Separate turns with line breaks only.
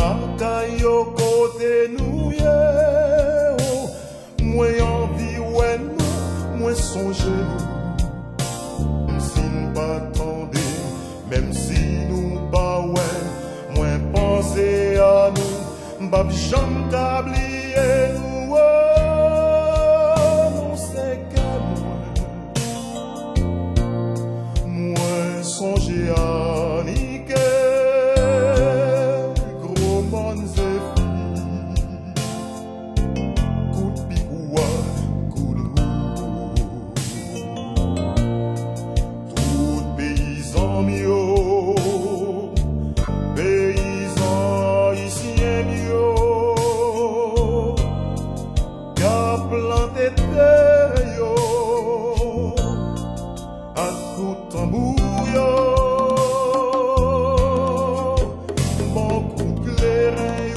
la caille côté nous, moi envie, ouais, nous, moi songe nous. Si nous pas attendez, même si nous pas, ouais, moi penser à nous, m'pas jamais t'oublier nous, non c'est que moi songer à niquer. Planté terre yo, à coup tambour yo, bon coup clairin